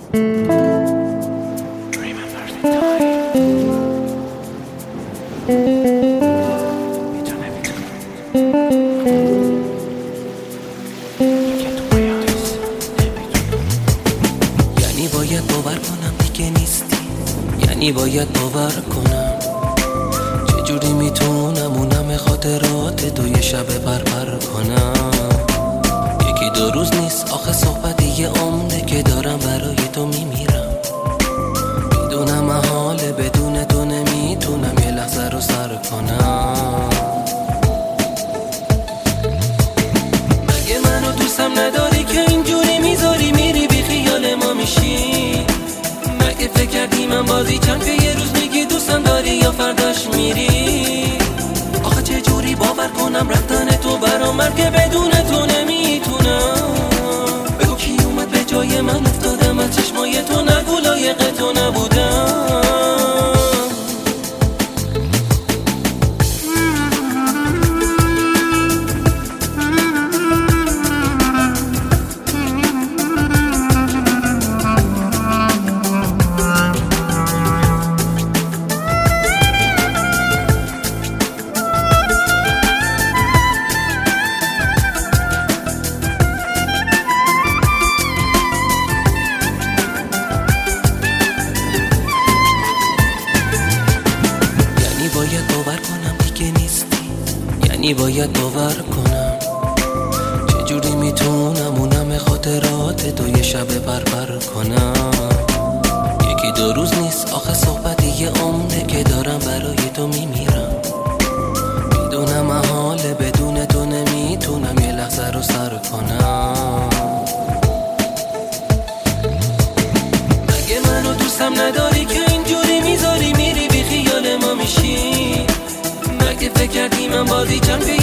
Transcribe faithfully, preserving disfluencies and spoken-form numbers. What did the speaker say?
یعنی باید باور کنم دیگه نیستی، یعنی باید باور کنم چجوری میتونم اونم خاطرات تو یه شب پرپر کنم. یکی دو روز نیست آخه صحبت یه عمره که دارم برای تو میمیرم. میدونم محاله بدون تو نمیتونم یه لحظه رو سر کنم. مگه منو دوستم نداری که اینجوری میذاری میری بی خیال ما میشی؟ مگه فکر کردی من بازی چند که یه روز میگی دوستم داری یا فرداش میری؟ آخه چه جوری باور کنم رفتن تو برام مرگ بدون تو نمیتونم. بگو کی اومد به جای من افتادم از چشمای تو، نگو لایق تو نبودم. باید باور کنم دیگه نیستی، یعنی باید باور کنم چجوری میتونم اونم خاطرات تو یه شب پرپر کنم. یکی دو روز نیست آخه صحبت یه عمره که دارم برای تو میمیرم. میدونم محاله بدون تو نمیتونم یه لحظه رو سر کنم. مگه منو دوستم نداری که اینجوری میذاری میری بی خیال ما میشی؟ مگه فکر کردی من بازی چند